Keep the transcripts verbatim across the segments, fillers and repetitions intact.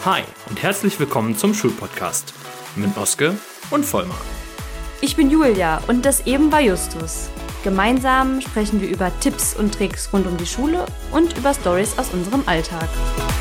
Hi und herzlich willkommen zum Schulpodcast mit Oske und Vollmar. Ich bin Julia und das eben war Justus. Gemeinsam sprechen wir über Tipps und Tricks rund um die Schule und über Storys aus unserem Alltag.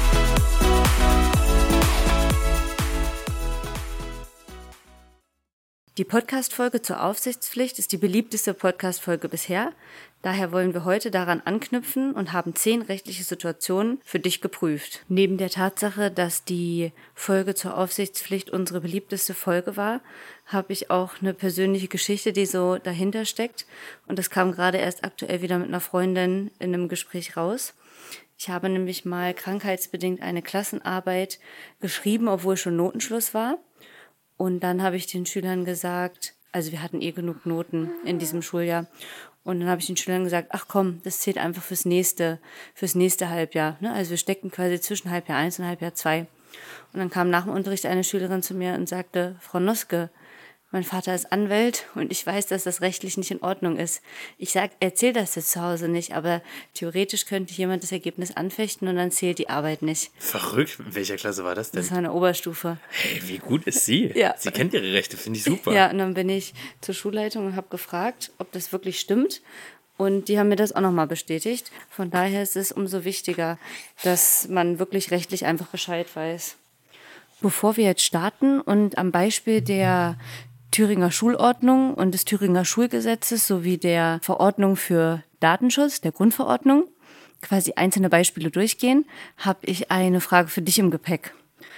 Die Podcast-Folge zur Aufsichtspflicht ist die beliebteste Podcast-Folge bisher. Daher wollen wir heute daran anknüpfen und haben zehn rechtliche Situationen für dich geprüft. Neben der Tatsache, dass die Folge zur Aufsichtspflicht unsere beliebteste Folge war, habe ich auch eine persönliche Geschichte, die so dahinter steckt. Und das kam gerade erst aktuell wieder mit einer Freundin in einem Gespräch raus. Ich habe nämlich mal krankheitsbedingt eine Klassenarbeit geschrieben, obwohl schon Notenschluss war. Und dann habe ich den Schülern gesagt, also wir hatten eh genug Noten in diesem Schuljahr. Und dann habe ich den Schülern gesagt, ach komm, das zählt einfach fürs nächste, fürs nächste Halbjahr. Ne? Also wir steckten quasi zwischen Halbjahr eins und Halbjahr zwei. Und dann kam nach dem Unterricht eine Schülerin zu mir und sagte, Frau Noske, mein Vater ist Anwalt und ich weiß, dass das rechtlich nicht in Ordnung ist. Ich sag, erzähl das jetzt zu Hause nicht, aber theoretisch könnte jemand das Ergebnis anfechten und dann zählt die Arbeit nicht. Verrückt. In welcher Klasse war das denn? Das war eine Oberstufe. Hey, wie gut ist sie? Ja. Sie kennt ihre Rechte, finde ich super. Ja, und dann bin ich zur Schulleitung und habe gefragt, ob das wirklich stimmt. Und die haben mir das auch nochmal bestätigt. Von daher ist es umso wichtiger, dass man wirklich rechtlich einfach Bescheid weiß. Bevor wir jetzt starten und am Beispiel der Thüringer Schulordnung und des Thüringer Schulgesetzes sowie der Verordnung für Datenschutz, der Grundverordnung, quasi einzelne Beispiele durchgehen, habe ich eine Frage für dich im Gepäck.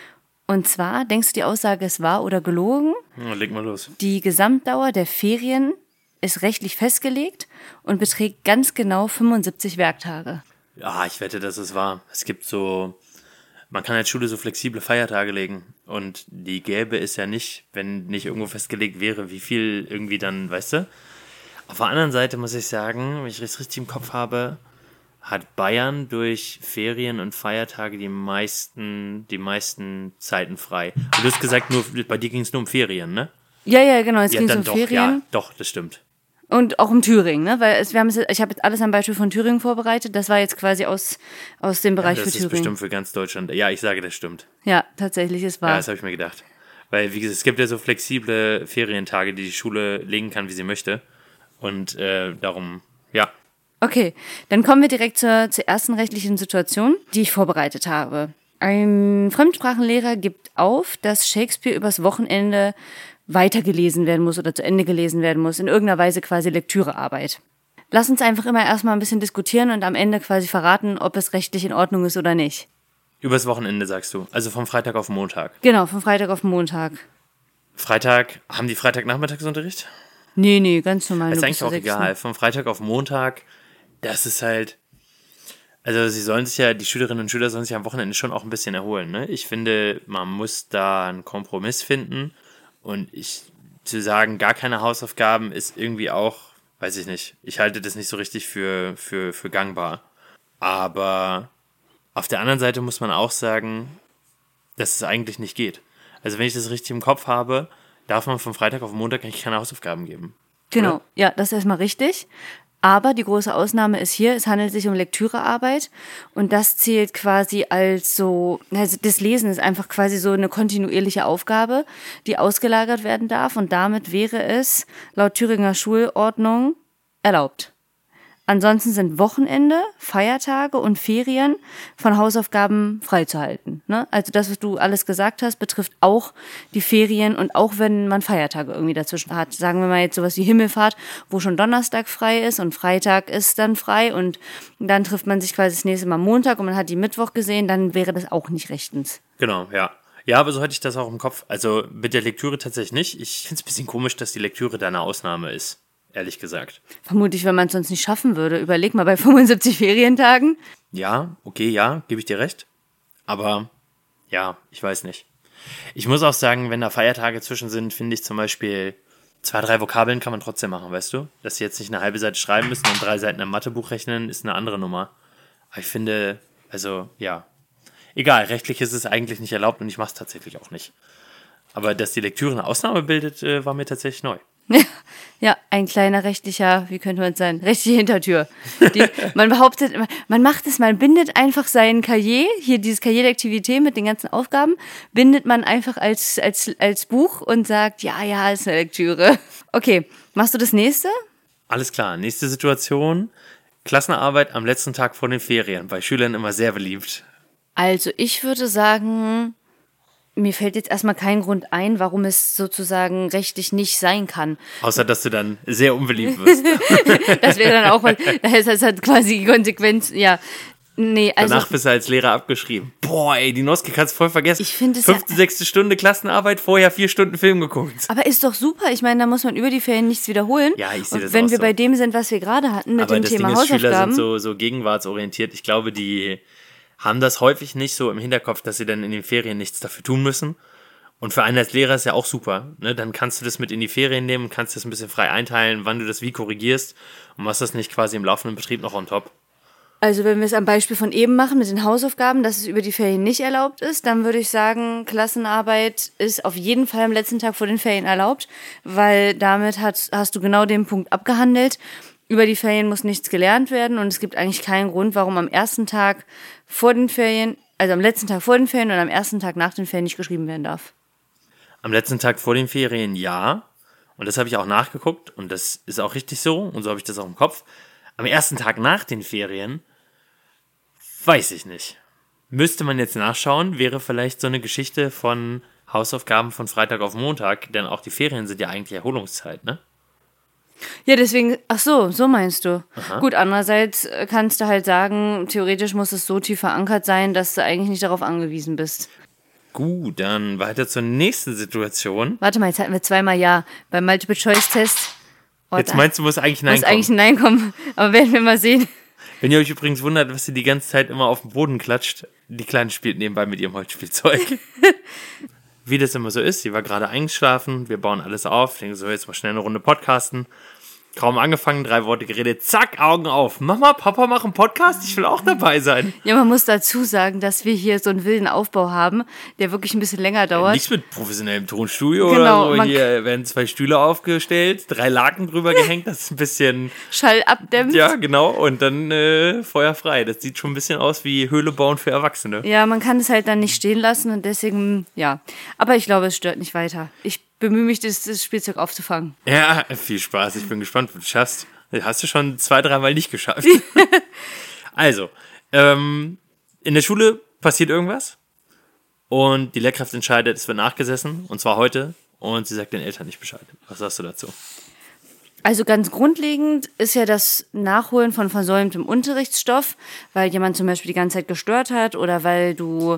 Und zwar, denkst du, die Aussage ist wahr oder gelogen? Ja, leg mal los. Die Gesamtdauer der Ferien ist rechtlich festgelegt und beträgt ganz genau fünfundsiebzig Werktage. Ja, ich wette, dass es wahr. Es gibt so, man kann als Schule so flexible Feiertage legen. Und die gäbe es ja nicht, wenn nicht irgendwo festgelegt wäre, wie viel irgendwie dann, weißt du? Auf der anderen Seite muss ich sagen, wenn ich das richtig im Kopf habe, hat Bayern durch Ferien und Feiertage die meisten, die meisten Zeiten frei. Und du hast gesagt, nur bei dir ging es nur um Ferien, ne? Ja, ja, genau, es Ja, ging dann um doch, Ferien. ja, doch, das stimmt. Und auch um Thüringen, ne? Weil es, wir haben es, ich habe jetzt alles am Beispiel von Thüringen vorbereitet. Das war jetzt quasi aus, aus dem Bereich Ja, für das ist Thüringen. bestimmt für ganz Deutschland. Ja, ich sage, das stimmt. Ja, tatsächlich, es war. Ja, das habe ich mir gedacht. Weil, wie gesagt, es gibt ja so flexible Ferientage, die die Schule legen kann, wie sie möchte. Und äh, darum, ja. Okay, dann kommen wir direkt zur, zur ersten rechtlichen Situation, die ich vorbereitet habe. Ein Fremdsprachenlehrer gibt auf, dass Shakespeare übers Wochenende weitergelesen werden muss oder zu Ende gelesen werden muss, in irgendeiner Weise quasi Lektürearbeit. Lass uns einfach immer erstmal ein bisschen diskutieren und am Ende quasi verraten, ob es rechtlich in Ordnung ist oder nicht. Übers Wochenende, sagst du. Also vom Freitag auf Montag. Genau, von Freitag auf Montag. Freitag, haben die Freitagnachmittagsunterricht? Nee, nee, ganz normal. Ist nur eigentlich bis zur auch sechsten. egal. Vom Freitag auf Montag, das ist halt. Also sie sollen sich ja, die Schülerinnen und Schüler sollen sich am Wochenende schon auch ein bisschen erholen. Ne? Ich finde, man muss da einen Kompromiss finden. Und ich zu sagen, gar keine Hausaufgaben ist irgendwie auch, weiß ich nicht. Ich halte das nicht so richtig für, für, für gangbar. Aber auf der anderen Seite muss man auch sagen, dass es eigentlich nicht geht. Also wenn ich das richtig im Kopf habe, darf man von Freitag auf Montag eigentlich keine Hausaufgaben geben. Genau, Oder? ja, das ist erstmal richtig. Aber die große Ausnahme ist hier, es handelt sich um Lektürearbeit und das zählt quasi als so, also das Lesen ist einfach quasi so eine kontinuierliche Aufgabe, die ausgelagert werden darf und damit wäre es laut Thüringer Schulordnung erlaubt. Ansonsten sind Wochenende, Feiertage und Ferien von Hausaufgaben freizuhalten. Ne? Also das, was du alles gesagt hast, betrifft auch die Ferien und auch wenn man Feiertage irgendwie dazwischen hat. Sagen wir mal jetzt sowas wie Himmelfahrt, wo schon Donnerstag frei ist und Freitag ist dann frei und dann trifft man sich quasi das nächste Mal Montag und man hat die Mittwoch gesehen, dann wäre das auch nicht rechtens. Genau, ja. Ja, aber so hatte ich das auch im Kopf. Also mit der Lektüre tatsächlich nicht. Ich finde es ein bisschen komisch, dass die Lektüre da eine Ausnahme ist. Ehrlich gesagt. Vermutlich, wenn man es sonst nicht schaffen würde. Überleg mal bei fünfundsiebzig Ferientagen. Ja, okay, ja, gebe ich dir recht. Aber ja, ich weiß nicht. Ich muss auch sagen, wenn da Feiertage zwischen sind, finde ich zum Beispiel zwei, drei Vokabeln kann man trotzdem machen, weißt du? Dass sie jetzt nicht eine halbe Seite schreiben müssen und drei Seiten im Mathebuch rechnen, ist eine andere Nummer. Aber ich finde, also ja, egal, rechtlich ist es eigentlich nicht erlaubt und ich mache es tatsächlich auch nicht. Aber dass die Lektüre eine Ausnahme bildet, war mir tatsächlich neu. Ja, ein kleiner rechtlicher, wie könnte man es sagen, rechtliche Hintertür. Die, man behauptet, man macht es, man bindet einfach sein Cahier, hier dieses Cahier der Aktivität mit den ganzen Aufgaben, bindet man einfach als, als, als Buch und sagt, ja, ja, ist eine Lektüre. Okay, machst du das nächste? Alles klar, nächste Situation. Klassenarbeit am letzten Tag vor den Ferien, bei Schülern immer sehr beliebt. Also ich würde sagen, mir fällt jetzt erstmal kein Grund ein, warum es sozusagen rechtlich nicht sein kann. Außer, dass du dann sehr unbeliebt wirst. Das wäre dann auch, das ist halt quasi die Konsequenz, ja. Nee, also. Danach bist du als Lehrer abgeschrieben. Boah, ey, die Noske kannst du voll vergessen. Ich finde es Fünfte, ja, sechste Stunde Klassenarbeit, vorher vier Stunden Film geguckt. aber ist doch super. Ich meine, da muss man über die Ferien nichts wiederholen. Ja, ich sehe das Und wenn auch wir so. bei dem sind, was wir gerade hatten mit Aber dem das Thema Ding ist, Schüler Hausaufgaben. sind so, so gegenwartsorientiert. Ich glaube, die haben das häufig nicht so im Hinterkopf, dass sie dann in den Ferien nichts dafür tun müssen. Und für einen als Lehrer ist ja auch super. Ne? Dann kannst du das mit in die Ferien nehmen, kannst das ein bisschen frei einteilen, wann du das wie korrigierst und machst das nicht quasi im laufenden Betrieb noch on top. Also wenn wir es am Beispiel von eben machen mit den Hausaufgaben, dass es über die Ferien nicht erlaubt ist, dann würde ich sagen, Klassenarbeit ist auf jeden Fall am letzten Tag vor den Ferien erlaubt, weil damit hat, hast du genau den Punkt abgehandelt. Über die Ferien muss nichts gelernt werden und es gibt eigentlich keinen Grund, warum am ersten Tag vor den Ferien, also am letzten Tag vor den Ferien und am ersten Tag nach den Ferien nicht geschrieben werden darf. Am letzten Tag vor den Ferien ja. Und das habe ich auch nachgeguckt und das ist auch richtig so und so habe ich das auch im Kopf. Am ersten Tag nach den Ferien weiß ich nicht. Müsste man jetzt nachschauen, wäre vielleicht so eine Geschichte von Hausaufgaben von Freitag auf Montag, denn auch die Ferien sind ja eigentlich Erholungszeit, ne? Ja, deswegen, ach so, so meinst du. Aha. Gut, andererseits kannst du halt sagen, theoretisch muss es so tief verankert sein, dass du eigentlich nicht darauf angewiesen bist. Gut, dann weiter zur nächsten Situation. Warte mal, jetzt hatten wir zweimal Ja. Beim Multiple-Choice-Test. Oh, Jetzt da meinst du, muss eigentlich Nein muss kommen. eigentlich ein Nein kommen, aber werden wir mal sehen. Wenn ihr euch übrigens wundert, was sie die ganze Zeit immer auf den Boden klatscht, die Kleine spielt nebenbei mit ihrem Holzspielzeug. Wie das immer so ist, sie war gerade eingeschlafen, wir bauen alles auf, denken so, jetzt mal schnell eine Runde podcasten. Kaum angefangen, drei Worte geredet, zack, Augen auf. Mama, Papa machen Podcast, ich will auch dabei sein. Ja, man muss dazu sagen, dass wir hier so einen wilden Aufbau haben, der wirklich ein bisschen länger dauert. Nichts mit professionellem Tonstudio Genau, oder so. man- Hier werden zwei Stühle aufgestellt, drei Laken drüber gehängt, das ist ein bisschen, Schall abdämpft. ja genau, und dann äh, Feuer frei. Das sieht schon ein bisschen aus wie Höhle bauen für Erwachsene. Ja, man kann es halt dann nicht stehen lassen und deswegen, ja. Aber ich glaube, es stört nicht weiter. Ich bemühe mich, das, das Spielzeug aufzufangen. Ja, viel Spaß. Ich bin gespannt, wie du schaffst. Hast du schon zwei, dreimal nicht geschafft. Also, ähm, in der Schule passiert irgendwas und die Lehrkraft entscheidet, es wird nachgesessen und zwar heute und sie sagt den Eltern nicht Bescheid. Was sagst du dazu? Also ganz grundlegend ist ja das Nachholen von versäumtem Unterrichtsstoff, weil jemand zum Beispiel die ganze Zeit gestört hat oder weil du...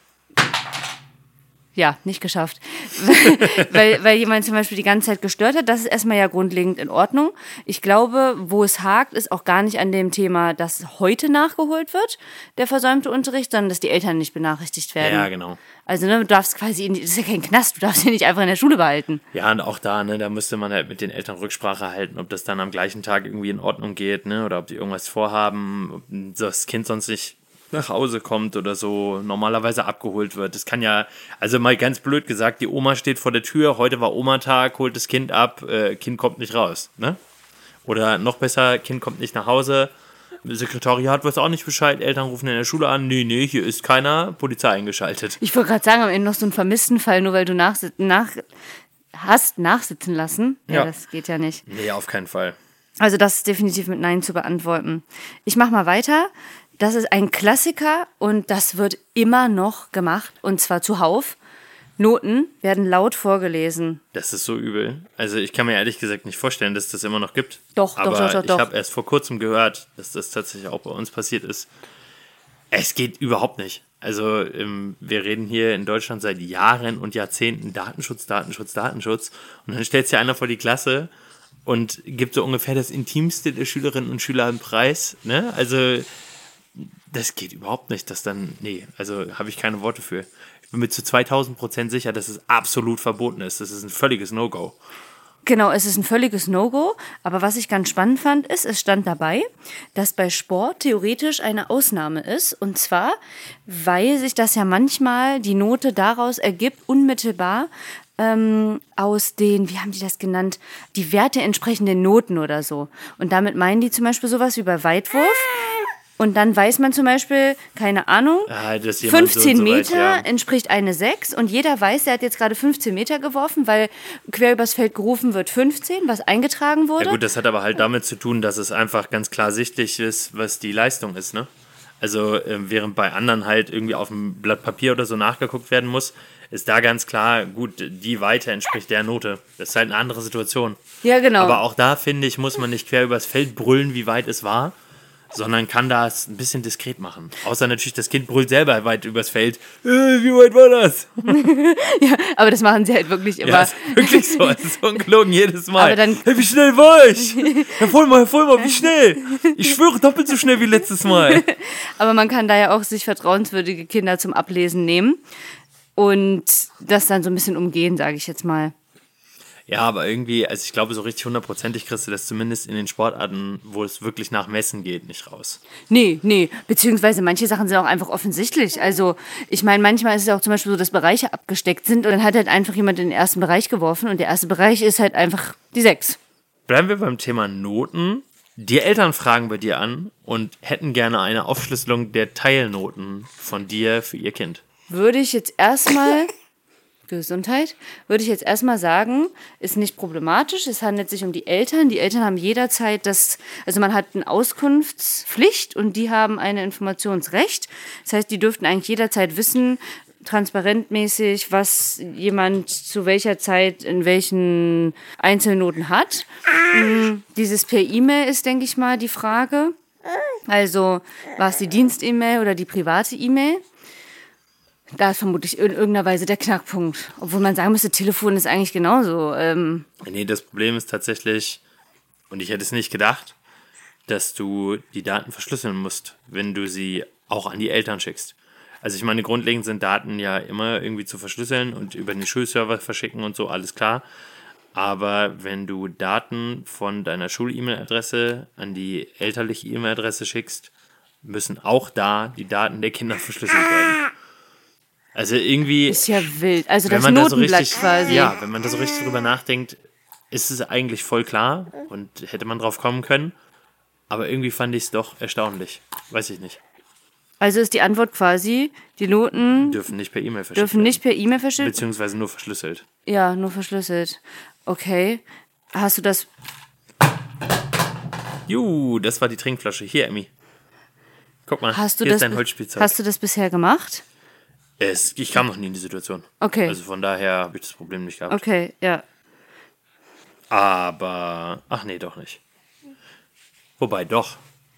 Ja, nicht geschafft. weil, weil jemand zum Beispiel die ganze Zeit gestört hat, das ist erstmal ja grundlegend in Ordnung. Ich glaube, wo es hakt, ist auch gar nicht an dem Thema, dass heute nachgeholt wird, der versäumte Unterricht, sondern dass die Eltern nicht benachrichtigt werden. Ja, genau. Also ne, du darfst quasi, in die, das ist ja kein Knast, du darfst ihn nicht einfach in der Schule behalten. Ja, und auch da, ne, da müsste man halt mit den Eltern Rücksprache halten, ob das dann am gleichen Tag irgendwie in Ordnung geht, ne, oder ob die irgendwas vorhaben, ob das Kind sonst nicht nach Hause kommt oder so, normalerweise abgeholt wird. Das kann ja, also mal ganz blöd gesagt, die Oma steht vor der Tür, heute war Oma-Tag, holt das Kind ab, äh, Kind kommt nicht raus, ne? Oder noch besser, Kind kommt nicht nach Hause, Sekretariat weiß auch nicht Bescheid, Eltern rufen in der Schule an, nee, nee, hier ist keiner, Polizei eingeschaltet. Ich wollte gerade sagen, am Ende noch so ein Vermisstenfall, nur weil du nach, nach, hast nachsitzen lassen. Ja, Ja. das geht ja nicht. Nee, auf keinen Fall. Also das ist definitiv mit Nein zu beantworten. Ich mache mal weiter. Das ist ein Klassiker und das wird immer noch gemacht und zwar zuhauf. Noten werden laut vorgelesen. Das ist so übel. Also ich kann mir ehrlich gesagt nicht vorstellen, dass es das immer noch gibt. Doch, doch, Aber doch, doch, ich doch. habe erst vor kurzem gehört, dass das tatsächlich auch bei uns passiert ist. Es geht überhaupt nicht. Also ähm, wir reden hier in Deutschland seit Jahren und Jahrzehnten Datenschutz, Datenschutz, Datenschutz. Und dann stellt sich einer vor die Klasse und gibt so ungefähr das Intimste der Schülerinnen und Schüler einen Preis. Ne? Also das geht überhaupt nicht, dass dann, nee, also habe ich keine Worte für. Ich bin mir zu zweitausend Prozent sicher, dass es absolut verboten ist. Das ist ein völliges No-Go. Genau, es ist ein völliges No-Go, aber was ich ganz spannend fand, ist, es stand dabei, dass bei Sport theoretisch eine Ausnahme ist, und zwar, weil sich das ja manchmal die Note daraus ergibt, unmittelbar, ähm, aus den, wie haben die das genannt, die Werte entsprechenden Noten oder so. Und damit meinen die zum Beispiel sowas wie bei Weitwurf. Und dann weiß man zum Beispiel, keine Ahnung, ah, dass jemand fünfzehn so und so Meter weit, ja. entspricht eine sechs und jeder weiß, er hat jetzt gerade fünfzehn Meter geworfen, weil quer übers Feld gerufen wird fünfzehn, was eingetragen wurde. Ja gut, das hat aber halt damit zu tun, dass es einfach ganz klar sichtlich ist, was die Leistung ist, ne? Also äh, während bei anderen halt irgendwie auf dem Blatt Papier oder so nachgeguckt werden muss, ist da ganz klar, gut, die Weite entspricht der Note. Das ist halt eine andere Situation. Ja, genau. Aber auch da, finde ich, muss man nicht quer übers Feld brüllen, wie weit es war, sondern kann das ein bisschen diskret machen. Außer natürlich, das Kind brüllt selber weit übers Feld. Äh, wie weit war das? Ja, aber das machen sie halt wirklich immer. Ja, ist wirklich so. Es ist ungelogen jedes Mal. Aber dann- hey, wie schnell war ich? Herr Vollmer, Herr Vollmer, wie schnell? Ich schwöre, doppelt so schnell wie letztes Mal. Aber man kann da ja auch sich vertrauenswürdige Kinder zum Ablesen nehmen und das dann so ein bisschen umgehen, sage ich jetzt mal. Ja, aber irgendwie, also ich glaube, so richtig hundertprozentig kriegst du das zumindest in den Sportarten, wo es wirklich nach Messen geht, nicht raus. Nee, nee, beziehungsweise manche Sachen sind auch einfach offensichtlich. Also ich meine, manchmal ist es auch zum Beispiel so, dass Bereiche abgesteckt sind und dann hat halt einfach jemand in den ersten Bereich geworfen und der erste Bereich ist halt einfach die sechs. Bleiben wir beim Thema Noten. Die Eltern fragen bei dir an und hätten gerne eine Aufschlüsselung der Teilnoten von dir für ihr Kind. Würde ich jetzt erstmal... Gesundheit, würde ich jetzt erstmal sagen, ist nicht problematisch. Es handelt sich um die Eltern. Die Eltern haben jederzeit das, also man hat eine Auskunftspflicht und die haben ein Informationsrecht. Das heißt, die dürften eigentlich jederzeit wissen, transparentmäßig, was jemand zu welcher Zeit in welchen Einzelnoten hat. Dieses per E-Mail ist, denke ich mal, die Frage. Also war es die Dienst-E-Mail oder die private E-Mail? Da ist vermutlich in irgendeiner Weise der Knackpunkt. Obwohl man sagen müsste, Telefon ist eigentlich genauso. Ähm Nee, das Problem ist tatsächlich, und ich hätte es nicht gedacht, dass du die Daten verschlüsseln musst, wenn du sie auch an die Eltern schickst. Also ich meine, grundlegend sind Daten ja immer irgendwie zu verschlüsseln und über den Schulserver verschicken und so, alles klar. Aber wenn du Daten von deiner Schul-E-Mail-Adresse an die elterliche E-Mail-Adresse schickst, müssen auch da die Daten der Kinder verschlüsselt werden. Also irgendwie, ist ja wild. Also wenn das man da so Notenblatt richtig, quasi. ja, wenn man da so richtig drüber nachdenkt, ist es eigentlich voll klar und hätte man drauf kommen können. Aber irgendwie fand ich es doch erstaunlich. Weiß ich nicht. Also ist die Antwort quasi, die Noten Dürfen nicht per E-Mail verschickt dürfen nicht per E-Mail verschickt. beziehungsweise nur verschlüsselt. Ja, nur verschlüsselt. Okay. Hast du das... Juhu, das war die Trinkflasche. Hier, Emmy. Guck mal, Hast du hier das, ist dein Holzspielzeug. hast du das bisher gemacht? Es, ich kam noch nie in die Situation. Okay. Also von daher habe ich das Problem nicht gehabt. Okay, ja. Aber, ach nee, doch nicht. Wobei, doch.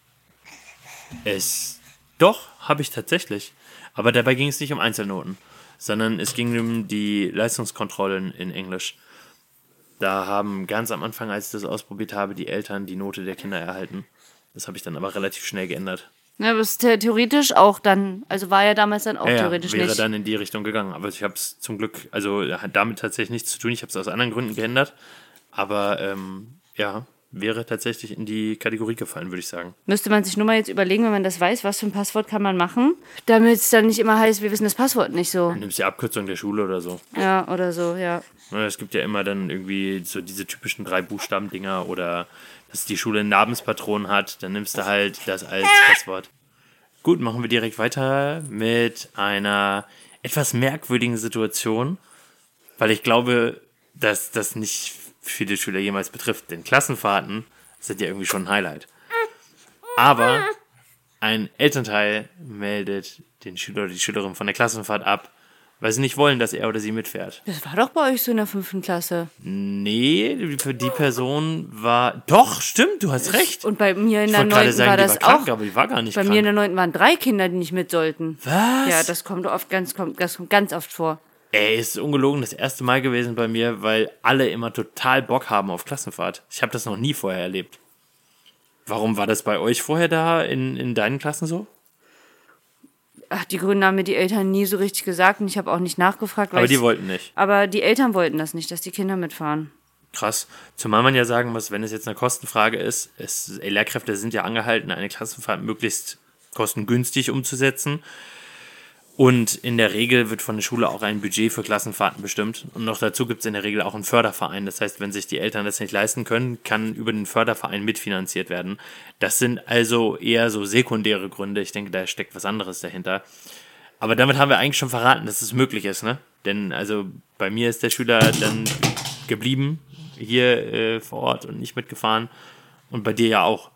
Es, doch, habe ich tatsächlich. Aber dabei ging es nicht um Einzelnoten, sondern es ging um die Leistungskontrollen in Englisch. Da haben ganz am Anfang, als ich das ausprobiert habe, die Eltern die Note der Kinder erhalten. Das habe ich dann aber relativ schnell geändert. Ja, aber ist the- theoretisch auch dann, also war ja damals dann auch Ja, ja, theoretisch wäre nicht. dann in die Richtung gegangen. Aber ich habe es zum Glück, also hat damit tatsächlich nichts zu tun. Ich habe es aus anderen Gründen geändert. Aber ähm, ja, wäre tatsächlich in die Kategorie gefallen, würde ich sagen. Müsste man sich nur mal jetzt überlegen, wenn man das weiß, was für ein Passwort kann man machen, damit es dann nicht immer heißt, wir wissen das Passwort nicht so. Du nimmst die Abkürzung der Schule oder so. Ja, oder so, ja. Ne, Es gibt ja immer dann irgendwie so diese typischen drei Buchstaben-Dinger oder dass die Schule einen Namenspatron hat, dann nimmst du halt das als Passwort. Gut, machen wir direkt weiter mit einer etwas merkwürdigen Situation, weil ich glaube, dass das nicht viele Schüler jemals betrifft, denn Klassenfahrten sind ja irgendwie schon ein Highlight. Aber ein Elternteil meldet den Schüler oder die Schülerin von der Klassenfahrt ab, weil sie nicht wollen, dass er oder sie mitfährt. Das war doch bei euch so in der fünften Klasse. Nee, die die Person war... Doch, stimmt, du hast recht. Und bei mir in Ich der wollte gerade neunten sagen, war die das war krank, auch. aber die war gar nicht Bei krank. mir in der neunten waren drei Kinder, die nicht mit sollten. Was? Ja, das kommt oft ganz, kommt, das kommt ganz oft vor. Ey, ist ungelogen das erste Mal gewesen bei mir, weil alle immer total Bock haben auf Klassenfahrt. Ich habe das noch nie vorher erlebt. Warum war das bei euch vorher da in, in deinen Klassen so? Ach, die Gründe haben mir die Eltern nie so richtig gesagt und ich habe auch nicht nachgefragt. Weil Aber die ich- wollten nicht. Aber die Eltern wollten das nicht, dass die Kinder mitfahren. Krass. Zumal man ja sagen muss, wenn es jetzt eine Kostenfrage ist, es, Lehrkräfte sind ja angehalten, eine Klassenfahrt möglichst kostengünstig umzusetzen. Und in der Regel wird von der Schule auch ein Budget für Klassenfahrten bestimmt. Und noch dazu gibt es in der Regel auch einen Förderverein. Das heißt, wenn sich die Eltern das nicht leisten können, kann über den Förderverein mitfinanziert werden. Das sind also eher so sekundäre Gründe. Ich denke, da steckt was anderes dahinter. Aber damit haben wir eigentlich schon verraten, dass es möglich ist, ne? Denn also bei mir ist der Schüler dann geblieben hier äh, vor Ort und nicht mitgefahren. Und bei dir ja auch.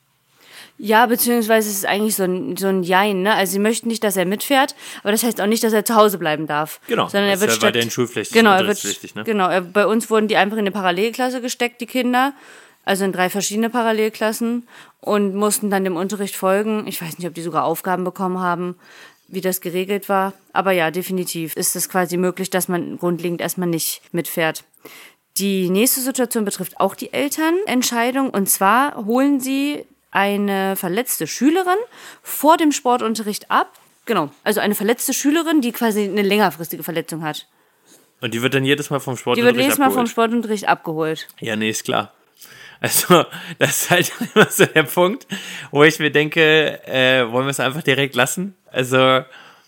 Ja, beziehungsweise es ist eigentlich so ein, so ein Jein, ne? Also sie möchten nicht, dass er mitfährt, aber das heißt auch nicht, dass er zu Hause bleiben darf. Genau, sondern er wird ja statt, weiterhin schulpflichtig, genau, er wird, ne? Genau, er, bei uns wurden die einfach in eine Parallelklasse gesteckt, die Kinder, also in drei verschiedene Parallelklassen und mussten dann dem Unterricht folgen. Ich weiß nicht, ob die sogar Aufgaben bekommen haben, wie das geregelt war. Aber ja, definitiv ist es quasi möglich, dass man grundlegend erstmal nicht mitfährt. Die nächste Situation betrifft auch die Elternentscheidung und zwar holen sie eine verletzte Schülerin vor dem Sportunterricht ab. Genau, also eine verletzte Schülerin, die quasi eine längerfristige Verletzung hat. Und die wird dann jedes Mal vom Sportunterricht abgeholt? Die wird jedes Mal abgeholt. vom Sportunterricht abgeholt. Ja, nee, ist klar. Also, das ist halt immer so der Punkt, wo ich mir denke, äh, wollen wir es einfach direkt lassen? Also,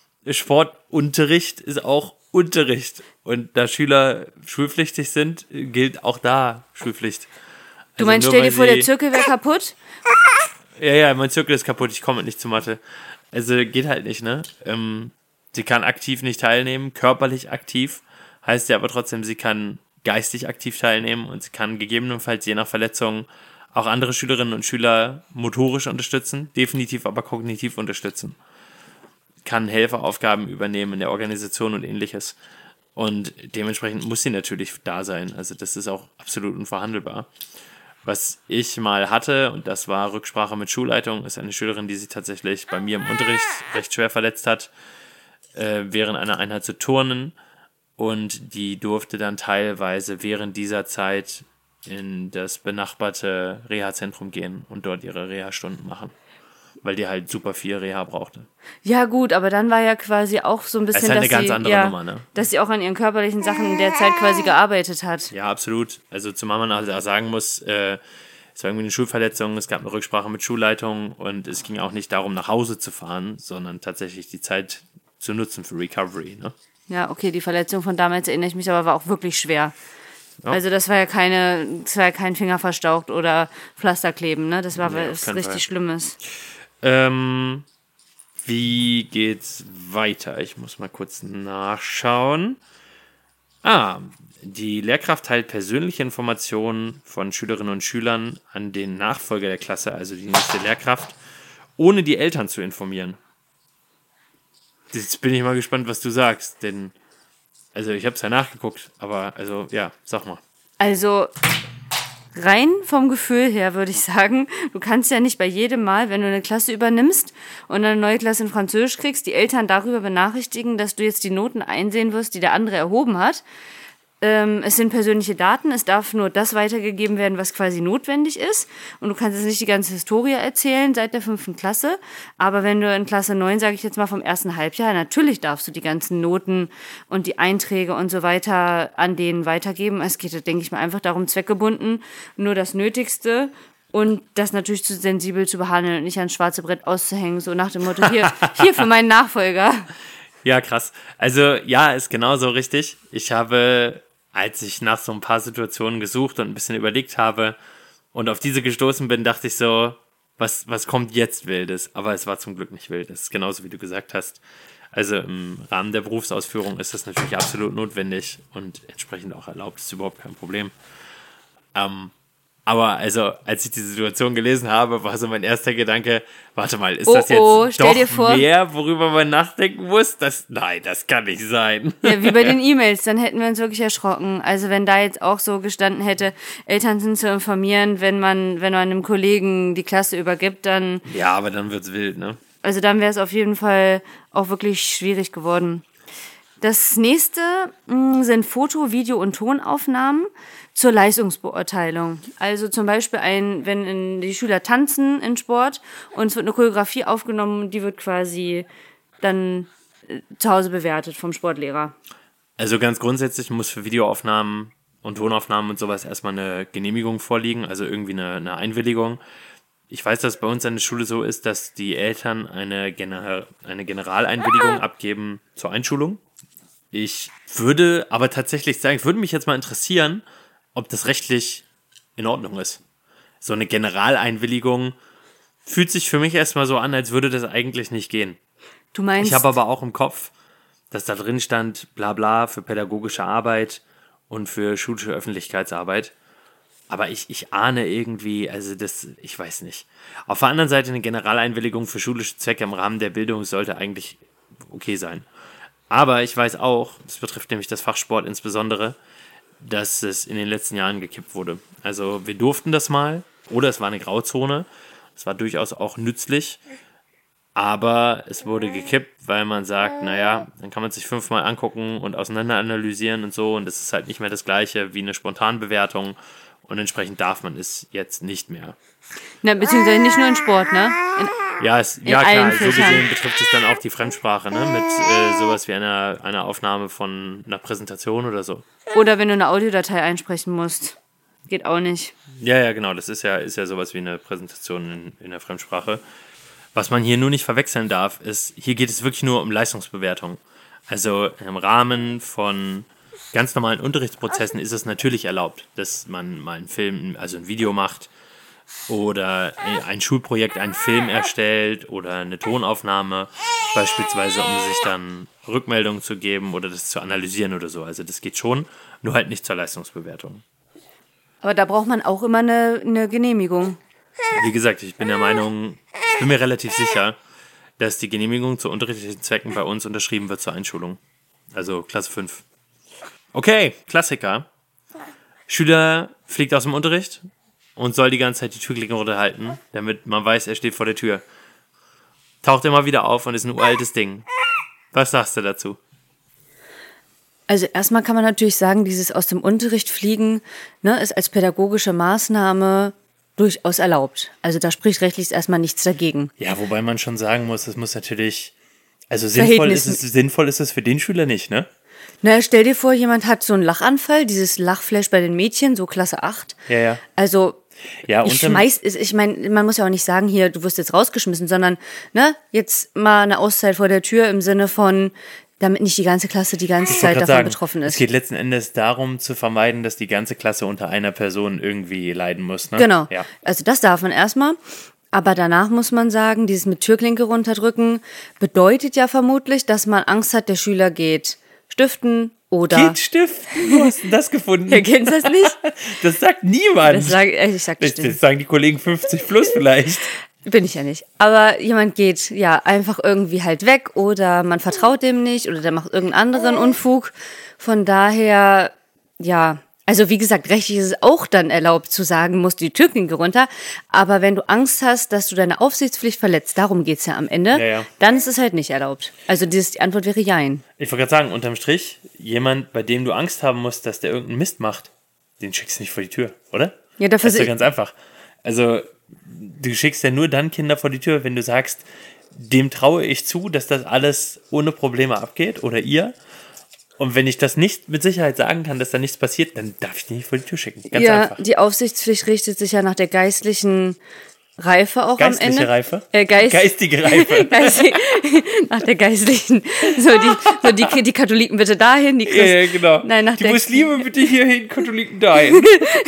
Sportunterricht ist auch Unterricht. Und da Schüler schulpflichtig sind, gilt auch da Schulpflicht. Du meinst, nur stell dir weil vor, sie- der Zirkel wäre kaputt? Ja, ja, mein Zirkel ist kaputt, ich komme nicht zu Mathe. Also geht halt nicht, ne? Ähm, sie kann aktiv nicht teilnehmen, körperlich aktiv, heißt ja aber trotzdem, sie kann geistig aktiv teilnehmen und sie kann gegebenenfalls je nach Verletzung auch andere Schülerinnen und Schüler motorisch unterstützen, definitiv aber kognitiv unterstützen. Kann Helferaufgaben übernehmen in der Organisation und ähnliches. Und dementsprechend muss sie natürlich da sein. Also das ist auch absolut unverhandelbar. Was ich mal hatte, und das war Rücksprache mit Schulleitung, ist eine Schülerin, die sich tatsächlich bei mir im Unterricht recht schwer verletzt hat, äh, während einer Einheit zu turnen. Und die durfte dann teilweise während dieser Zeit in das benachbarte Reha-Zentrum gehen und dort ihre Reha-Stunden machen. Weil die halt super viel Reha brauchte. Ja gut, aber dann war ja quasi auch so ein bisschen, Es ist halt dass, eine ganz sie, andere ja, Nummer, ne? dass sie auch an ihren körperlichen Sachen in der Zeit quasi gearbeitet hat. Ja, absolut. Also zumal man also auch sagen muss, äh, es war irgendwie eine Schulverletzung, es gab eine Rücksprache mit Schulleitung und es ging auch nicht darum, nach Hause zu fahren, sondern tatsächlich die Zeit zu nutzen für Recovery, ne? Ja, okay, die Verletzung von damals erinnere ich mich, aber war auch wirklich schwer. Ja. Also das war ja keine, das war ja kein Finger verstaucht oder Pflasterkleben, ne? Das war Nee, auf was keinen richtig Fall. Schlimmes. Ähm, wie geht's weiter? Ich muss mal kurz nachschauen. Ah, die Lehrkraft teilt persönliche Informationen von Schülerinnen und Schülern an den Nachfolger der Klasse, also die nächste Lehrkraft, ohne die Eltern zu informieren. Jetzt bin ich mal gespannt, was du sagst, denn, also ich habe es ja nachgeguckt, aber, also, ja, sag mal. Also rein vom Gefühl her würde ich sagen, du kannst ja nicht bei jedem Mal, wenn du eine Klasse übernimmst und eine neue Klasse in Französisch kriegst, die Eltern darüber benachrichtigen, dass du jetzt die Noten einsehen wirst, die der andere erhoben hat. Ähm, es sind persönliche Daten, es darf nur das weitergegeben werden, was quasi notwendig ist. Und du kannst jetzt nicht die ganze Historie erzählen seit der fünften Klasse. Aber wenn du in Klasse neun, sage ich jetzt mal vom ersten Halbjahr, natürlich darfst du die ganzen Noten und die Einträge und so weiter an denen weitergeben. Es geht, denke ich mal, einfach darum, zweckgebunden, nur das Nötigste und das natürlich zu sensibel zu behandeln und nicht ans schwarze Brett auszuhängen, so nach dem Motto, hier, hier für meinen Nachfolger. Ja, krass. Also, ja, ist genauso richtig. Ich habe, als ich nach so ein paar Situationen gesucht und ein bisschen überlegt habe und auf diese gestoßen bin, dachte ich so, was, was kommt jetzt Wildes? Aber es war zum Glück nicht wild. Das ist genauso, wie du gesagt hast. Also im Rahmen der Berufsausführung ist das natürlich absolut notwendig und entsprechend auch erlaubt. Ist überhaupt kein Problem. Ähm, aber also, als ich die Situation gelesen habe, war so mein erster Gedanke, warte mal, ist Oh, das jetzt oh, stell doch dir vor- mehr, worüber man nachdenken muss? Das, nein, das kann nicht sein. Ja, wie bei den E-Mails, dann hätten wir uns wirklich erschrocken. Also wenn da jetzt auch so gestanden hätte, Eltern sind zu informieren, wenn man, wenn man einem Kollegen die Klasse übergibt, dann, Ja, aber dann wird's wild, ne? also dann wäre es auf jeden Fall auch wirklich schwierig geworden. Das nächste mh, sind Foto-, Video- und Tonaufnahmen zur Leistungsbeurteilung. Also zum Beispiel, ein, wenn in, die Schüler tanzen in Sport und es wird eine Choreografie aufgenommen, die wird quasi dann äh, zu Hause bewertet vom Sportlehrer. Also ganz grundsätzlich muss für Videoaufnahmen und Tonaufnahmen und sowas erstmal eine Genehmigung vorliegen, also irgendwie eine, eine Einwilligung. ich weiß, dass bei uns an der Schule so ist, dass die Eltern eine, Gener- eine Generaleinwilligung abgeben zur Einschulung. Ich würde aber tatsächlich sagen, würde mich jetzt mal interessieren, ob das rechtlich in Ordnung ist. So eine Generaleinwilligung fühlt sich für mich erstmal so an, als würde das eigentlich nicht gehen. Du meinst... Ich habe aber auch im Kopf, dass da drin stand, bla bla, für pädagogische Arbeit und für schulische Öffentlichkeitsarbeit. Aber ich, ich ahne irgendwie, also das, ich weiß nicht. Auf der anderen Seite eine Generaleinwilligung für schulische Zwecke im Rahmen der Bildung sollte eigentlich okay sein. Aber ich weiß auch, das betrifft nämlich das Fach Sport insbesondere, dass es in den letzten Jahren gekippt wurde. Also wir durften das mal, oder es war eine Grauzone. Es war durchaus auch nützlich, aber es wurde gekippt, weil man sagt, naja, dann kann man sich fünfmal angucken und auseinander analysieren und so und das ist halt nicht mehr das Gleiche wie eine Spontanbewertung und entsprechend darf man es jetzt nicht mehr. Na, beziehungsweise nicht nur in Sport, ne? In, ja, es, ja klar, so gesehen betrifft es dann auch die Fremdsprache, ne? Mit äh, sowas wie einer, einer Aufnahme von einer Präsentation oder so. Oder wenn du eine Audiodatei einsprechen musst. Geht auch nicht. Ja, ja, genau. Das ist ja, ist ja sowas wie eine Präsentation in, in der Fremdsprache. Was man hier nur nicht verwechseln darf, ist, hier geht es wirklich nur um Leistungsbewertung. Also im Rahmen von ganz normalen Unterrichtsprozessen ist es natürlich erlaubt, dass man mal einen Film, also ein Video macht oder ein Schulprojekt, einen Film erstellt oder eine Tonaufnahme, beispielsweise, um sich dann Rückmeldungen zu geben oder das zu analysieren oder so. Also das geht schon, nur halt nicht zur Leistungsbewertung. Aber da braucht man auch immer eine, eine Genehmigung. Wie gesagt, ich bin der Meinung, ich bin mir relativ sicher, dass die Genehmigung zu unterrichtlichen Zwecken bei uns unterschrieben wird zur Einschulung. Also Klasse fünf. Okay, Klassiker. Schüler fliegt aus dem Unterricht und soll die ganze Zeit die Türklinke runterhalten, damit man weiß, er steht vor der Tür. Taucht immer wieder auf und ist ein uraltes Ding. Was sagst du dazu? Also erstmal kann man natürlich sagen, dieses aus dem Unterricht fliegen, ne, ist als pädagogische Maßnahme durchaus erlaubt. Also da spricht rechtlich erstmal nichts dagegen. Ja, wobei man schon sagen muss, das muss natürlich, also sinnvoll ist es, sinnvoll ist es für den Schüler nicht, ne? Na, stell dir vor, jemand hat so einen Lachanfall, dieses Lachflash bei den Mädchen, so Klasse acht. Ja, ja. Also ja, ich schmeiß, ich meine, man muss ja auch nicht sagen, hier, du wirst jetzt rausgeschmissen, sondern, ne, jetzt mal eine Auszeit vor der Tür im Sinne von, damit nicht die ganze Klasse die ganze ich Zeit davon sagen, betroffen ist. Es geht letzten Endes darum, zu vermeiden, dass die ganze Klasse unter einer Person irgendwie leiden muss. Ne? Genau. Ja. Also das darf man erstmal. Aber danach muss man sagen, dieses mit Türklinke runterdrücken bedeutet ja vermutlich, dass man Angst hat, der Schüler geht stiften oder... Geht stiften? Wo hast du das gefunden? Ja, kennst du das nicht? Das sagt niemand. Das sag, ich sag das, das sagen die Kollegen fünfzig plus vielleicht. Bin ich ja nicht. Aber jemand geht ja einfach irgendwie halt weg oder man vertraut dem nicht oder der macht irgendeinen anderen Unfug. Von daher, ja, also wie gesagt, rechtlich ist es auch dann erlaubt zu sagen, musst du die Türklinke runter. Aber wenn du Angst hast, dass du deine Aufsichtspflicht verletzt, darum geht's ja am Ende, ja, ja. dann ist es halt nicht erlaubt. Also dieses, die Antwort wäre Jein. Ich wollte gerade sagen, unterm Strich, jemand, bei dem du Angst haben musst, dass der irgendeinen Mist macht, den schickst du nicht vor die Tür, oder? Ja, dafür das ist ja ganz einfach. Also du schickst ja nur dann Kinder vor die Tür, wenn du sagst, dem traue ich zu, dass das alles ohne Probleme abgeht oder ihr. Und wenn ich das nicht mit Sicherheit sagen kann, dass da nichts passiert, dann darf ich die nicht vor die Tür schicken. Ganz ja, einfach. Die Aufsichtspflicht richtet sich ja nach der geistlichen Reife auch Geistliche am Ende. Reife? Äh, Geist Geistige Reife. Geistig, nach der geistlichen. So, die, so die, die Katholiken bitte dahin. Die Christen, ja, ja, genau. Nein, nach die der, Muslime bitte hierhin, Katholiken dahin.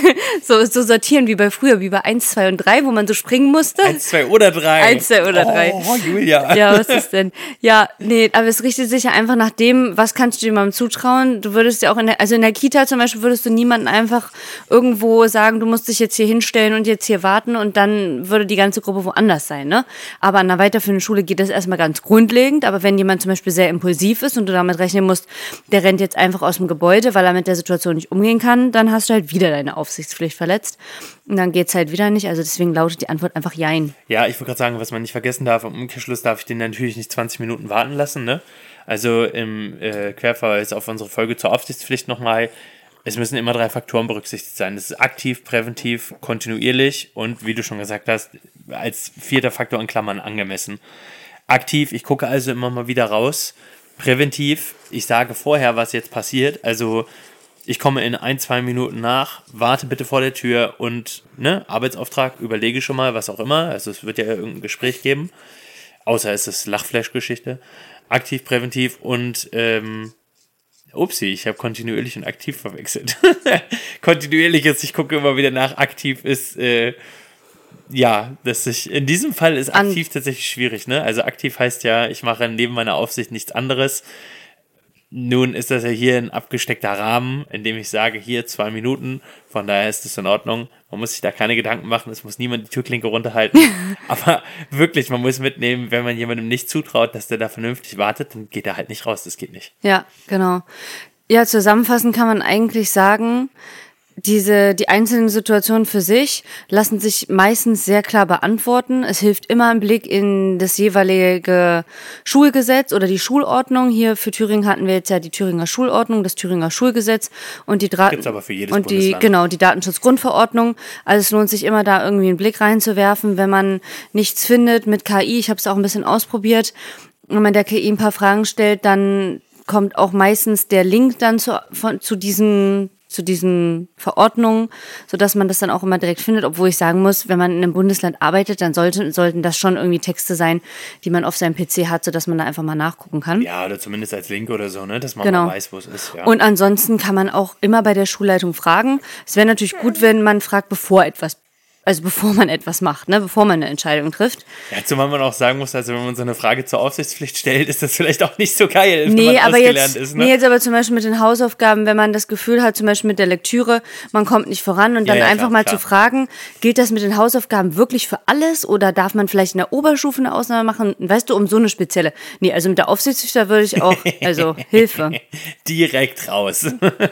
so, so sortieren wie bei früher, wie bei eins, zwei und drei, wo man so springen musste. eins, zwei oder drei. eins, zwei oder drei. Oh, Julia. Ja, was ist denn? Ja, nee, aber es richtet sich ja einfach nach dem, was kannst du jemandem zutrauen. Du würdest ja auch in der, also in der Kita zum Beispiel würdest du niemanden einfach irgendwo sagen, du musst dich jetzt hier hinstellen und jetzt hier warten und dann würde die ganze Gruppe woanders anders sein, ne? Aber an einer weiterführenden Schule geht das erstmal ganz grundlegend, aber wenn jemand zum Beispiel sehr impulsiv ist und du damit rechnen musst, der rennt jetzt einfach aus dem Gebäude, weil er mit der Situation nicht umgehen kann, dann hast du halt wieder deine Aufsichtspflicht verletzt und dann geht's halt wieder nicht, also deswegen lautet die Antwort einfach Jein. Ja, ich wollte gerade sagen, was man nicht vergessen darf, im Umkehrschluss darf ich den natürlich nicht zwanzig Minuten warten lassen, ne? Also im äh, Querverweis auf unsere Folge zur Aufsichtspflicht nochmal, es müssen immer drei Faktoren berücksichtigt sein. Das ist aktiv, präventiv, kontinuierlich und, wie du schon gesagt hast, als vierter Faktor in Klammern angemessen. Aktiv, ich gucke also immer mal wieder raus. Präventiv, ich sage vorher, was jetzt passiert. Also ich komme in ein, zwei Minuten nach, warte bitte vor der Tür und ne, Arbeitsauftrag, überlege schon mal, was auch immer. Also es wird ja irgendein Gespräch geben, außer es ist Lachflash-Geschichte. Aktiv, präventiv und ähm, upsi, ich habe kontinuierlich und aktiv verwechselt. Kontinuierlich ist, ich gucke immer wieder nach, aktiv ist, äh, ja, dass ich, in diesem Fall ist aktiv An- tatsächlich schwierig, ne? Also aktiv heißt ja, ich mache neben meiner Aufsicht nichts anderes. Nun ist das ja hier ein abgesteckter Rahmen, in dem ich sage, hier zwei Minuten, von daher ist es in Ordnung. Man muss sich da keine Gedanken machen, es muss niemand die Türklinke runterhalten. Aber wirklich, man muss mitnehmen, wenn man jemandem nicht zutraut, dass der da vernünftig wartet, dann geht er halt nicht raus, das geht nicht. Ja, genau. Ja, zusammenfassend kann man eigentlich sagen, diese, die einzelnen Situationen für sich lassen sich meistens sehr klar beantworten. Es hilft immer ein Blick in das jeweilige Schulgesetz oder die Schulordnung. Hier für Thüringen hatten wir jetzt ja die Thüringer Schulordnung, das Thüringer Schulgesetz und die Dra- Gibt's aber für jedes und die Bundesland. genau die Datenschutzgrundverordnung. Also es lohnt sich immer da irgendwie einen Blick reinzuwerfen, wenn man nichts findet mit K I. Ich habe es auch ein bisschen ausprobiert. Wenn man der K I ein paar Fragen stellt, dann kommt auch meistens der Link dann zu, von, zu diesen zu diesen Verordnungen, sodass man das dann auch immer direkt findet, obwohl ich sagen muss, wenn man in einem Bundesland arbeitet, dann sollte, sollten das schon irgendwie Texte sein, die man auf seinem P C hat, sodass man da einfach mal nachgucken kann. Ja, oder zumindest als Link oder so, ne, dass man genau. mal weiß, wo es ist. Ja. Und ansonsten kann man auch immer bei der Schulleitung fragen. Es wäre natürlich gut, wenn man fragt, bevor etwas Also bevor man etwas macht, ne, bevor man eine Entscheidung trifft. Ja, zumal man auch sagen muss, also wenn man so eine Frage zur Aufsichtspflicht stellt, ist das vielleicht auch nicht so geil, wenn nee, man aber ausgelernt jetzt, ist. Ne? Nee, jetzt aber zum Beispiel mit den Hausaufgaben, wenn man das Gefühl hat, zum Beispiel mit der Lektüre, man kommt nicht voran und dann ja, ja, einfach klar, mal klar. zu fragen, gilt das mit den Hausaufgaben wirklich für alles oder darf man vielleicht in der Oberstufe eine Ausnahme machen? Weißt du, um so eine spezielle. Nee, also mit der Aufsichtspflicht, da würde ich auch, also Hilfe. Direkt raus.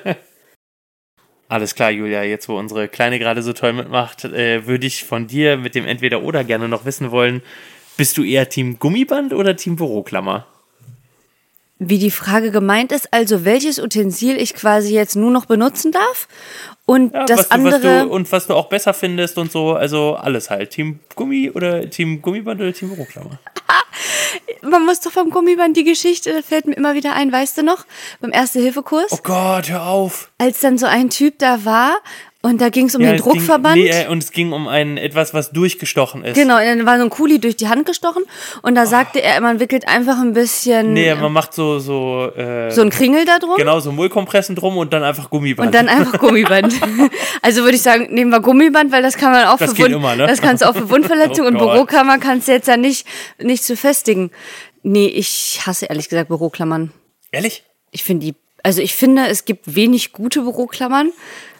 Alles klar, Julia, jetzt wo unsere Kleine gerade so toll mitmacht, äh, würde ich von dir mit dem Entweder-Oder gerne noch wissen wollen, bist du eher Team Gummiband oder Team Büroklammer? Wie die Frage gemeint ist, also welches Utensil ich quasi jetzt nur noch benutzen darf und Ja, das was du, andere... was du, und was du auch besser findest und so, also alles halt. Team Gummi oder Team Gummiband oder Team Büroklammer? Man muss doch vom Gummiband die Geschichte, da fällt mir immer wieder ein, weißt du noch, beim Erste-Hilfe-Kurs, Oh Gott, hör auf! als dann so ein Typ da war und da ging es um Ja, den es ging- Druckverband. Nee, äh, und es ging um ein etwas, was durchgestochen ist. Genau, und dann war so ein Kuli durch die Hand gestochen und da sagte er, man wickelt einfach ein bisschen Nee, man macht so, so, äh, so ein Kringel da drum genau, so Mullkompressen drum und dann einfach Gummiband. und dann einfach Gummiband. Also würde ich sagen, nehmen wir Gummiband, weil das kann man auch Das für geht Wund- immer, ne? das kannst du auch für Wundverletzungen Oh und Gott. Bürokammer kannst du jetzt ja nicht, nicht zu festigen. Nee, ich hasse ehrlich gesagt Büroklammern. Ehrlich? Ich finde die, also ich finde, es gibt wenig gute Büroklammern.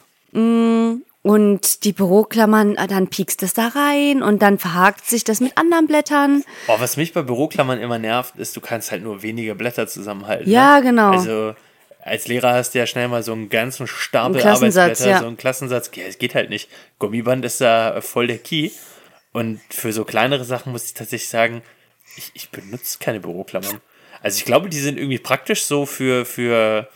Mm, Und die Büroklammern, ah, dann piekst das da rein und dann verhakt sich das mit anderen Blättern. Oh, was mich bei Büroklammern immer nervt, ist, du kannst halt nur wenige Blätter zusammenhalten. Ja, ne? genau. Also als Lehrer hast du ja schnell mal so einen ganzen Stapel Ein Klassensatz, Arbeitsblätter, ja. so einen Klassensatz. Ja, es geht halt nicht. Gummiband ist da voll der Key. Und für so kleinere Sachen muss ich tatsächlich sagen, ich, ich benutze keine Büroklammern. Also ich glaube, die sind irgendwie praktisch so für, für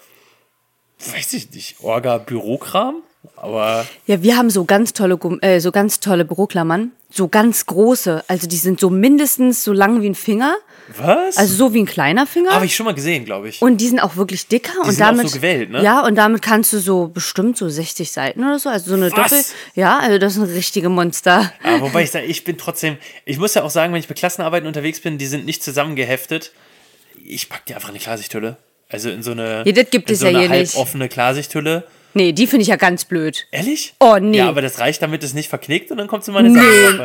weiß ich nicht, Orga-Bürokram. Aber Ja, wir haben so ganz tolle, Gum- äh, so ganz tolle Büroklammern. So ganz große. Also die sind so mindestens so lang wie ein Finger. was? Also so wie ein kleiner Finger. Habe ich schon mal gesehen, glaube ich. Und die sind auch wirklich dicker. und sind auch damit, so gewellt, ne? Ja, und damit kannst du so bestimmt so sechzig Seiten oder so. Also so eine Was? Doppel. Ja, also das sind richtige Monster. Ja, wobei ich sage, ich bin trotzdem, ich muss ja auch sagen, wenn ich bei Klassenarbeiten unterwegs bin, die sind nicht zusammengeheftet. Ich packe die einfach in eine Klarsichthülle. Also in so eine, Ja, das gibt in es so ja eine hier nicht. halboffene Klarsichthülle. Nee, die finde ich ja ganz blöd. Ehrlich? Oh, nee. Ja, aber das reicht, damit es nicht verknickt und dann kommt es in meine Nee. Sache.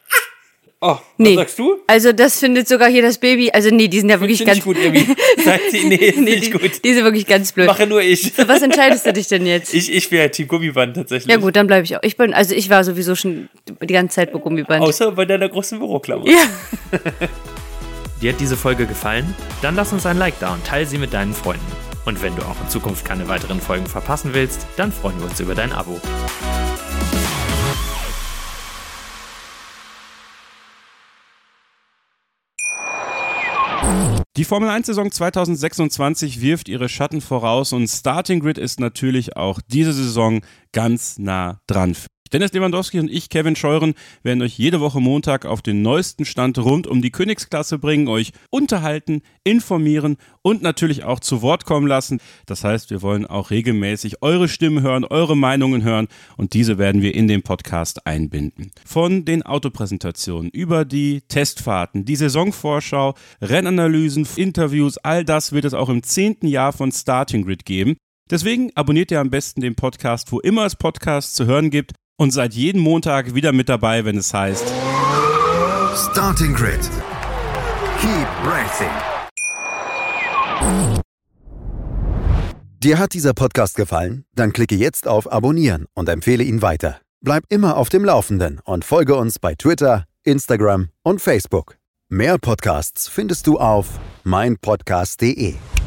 Oh, Nee. was sagst du? Also das findet sogar hier das Baby. Also nee, die sind ja wirklich Finde ich ganz gut, Emmy. Sagt sie, nee, ist nee, nicht die, gut. die sind wirklich ganz blöd. Mache nur ich. Für was entscheidest du dich denn jetzt? Ich, ich wäre Team Gummiband tatsächlich. Ja gut, dann bleibe ich auch. Ich bin, also ich war sowieso schon die ganze Zeit bei Gummiband. Außer bei deiner großen Büroklammer. Ja. Dir hat diese Folge gefallen? Dann lass uns ein Like da und teile sie mit deinen Freunden. Und wenn du auch in Zukunft keine weiteren Folgen verpassen willst, dann freuen wir uns über dein Abo. Die Formel eins Saison zwanzig sechsundzwanzig wirft ihre Schatten voraus und Starting Grid ist natürlich auch diese Saison ganz nah dran. Dennis Lewandowski und ich, Kevin Scheuren, werden euch jede Woche Montag auf den neuesten Stand rund um die Königsklasse bringen, euch unterhalten, informieren und natürlich auch zu Wort kommen lassen. Das heißt, wir wollen auch regelmäßig eure Stimmen hören, eure Meinungen hören und diese werden wir in den Podcast einbinden. Von den Autopräsentationen über die Testfahrten, die Saisonvorschau, Rennanalysen, Interviews, all das wird es auch im zehnten Jahr von Starting Grid geben. Deswegen abonniert ihr am besten den Podcast, wo immer es Podcasts zu hören gibt. Und seid jeden Montag wieder mit dabei, wenn es heißt Starting Grid. Keep racing. Dir hat dieser Podcast gefallen? Dann klicke jetzt auf Abonnieren und empfehle ihn weiter. Bleib immer auf dem Laufenden und folge uns bei Twitter, Instagram und Facebook. Mehr Podcasts findest du auf meinpodcast punkt de.